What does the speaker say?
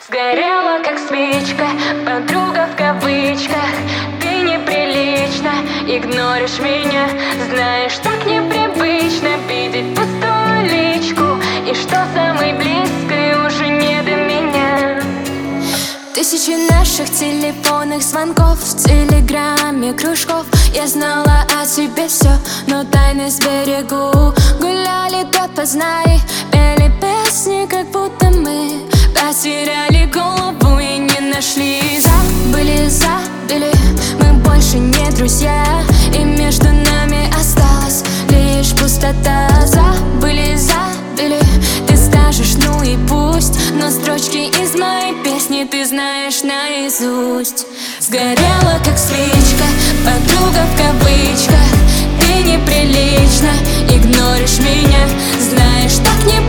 Сгорела, как свечка, подруга в кавычках. Ты неприлично игноришь меня. Знаешь, так непривычно видеть пустую личку. И что самой близкой уже не до меня. Тысячи наших телефонных звонков, в телеграме кружков. Я знала о тебе все, но тайны сберегу. Гуляли допоздна и пели песни, как будто мы потеряли голову и не нашли. Забыли, мы больше не друзья, и между нами осталась лишь пустота. Забыли, ты скажешь, ну и пусть, но строчки из моей песни ты знаешь наизусть. Сгорела, как свечка, подруга в кавычках. Ты неприлично игноришь меня. Знаешь, так не